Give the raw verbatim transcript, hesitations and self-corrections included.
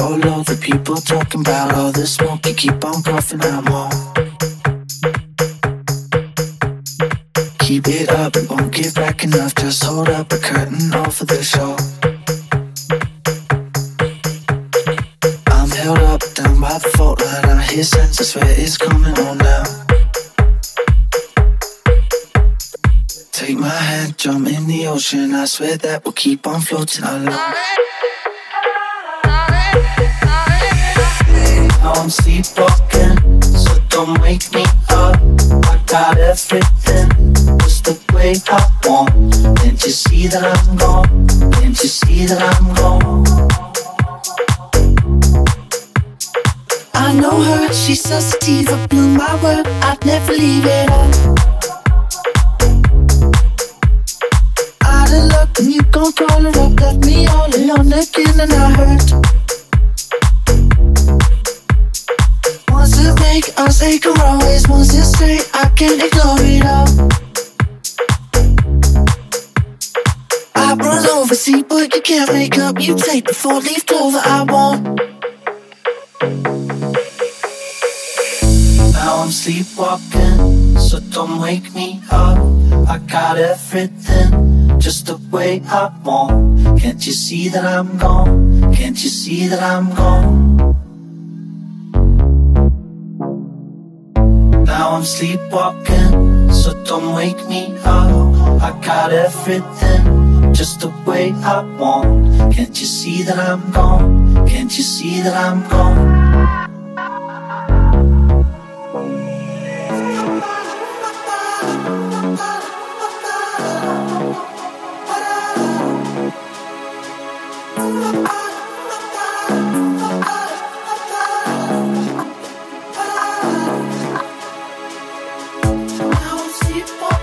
go low, the people talking about all the smoke. You keep on puffing, I'm on. Keep it up, it won't give back enough. Just hold up a curtain off of the show. I'm held up, down by the fault line. I hear sense, I swear it's coming on now. Take my hand, jump in the ocean. I swear that we'll keep on floating along. Now I'm sleepwalking, so don't wake me up. I got everything, just the way I want. Can't you see that I'm gone? Can't you see that I'm gone? I know her, she's so sativa, blew my word, I'd never leave it all. Out of luck, and you gon' call her up, left me all alone again, and I hurt. Once it make us take her always, once it's straight, I can't ignore it all. I run over, see, but you can't make up. You take the four-leaf clover I want. Now I'm sleepwalking, so don't wake me up. I got everything, just the way I want. Can't you see that I'm gone? Can't you see that I'm gone? Now I'm sleepwalking, so don't wake me up. I got everything, just the way I want. Can't you see that I'm gone? Can't you see that I'm gone? Now I'm sleepwalking.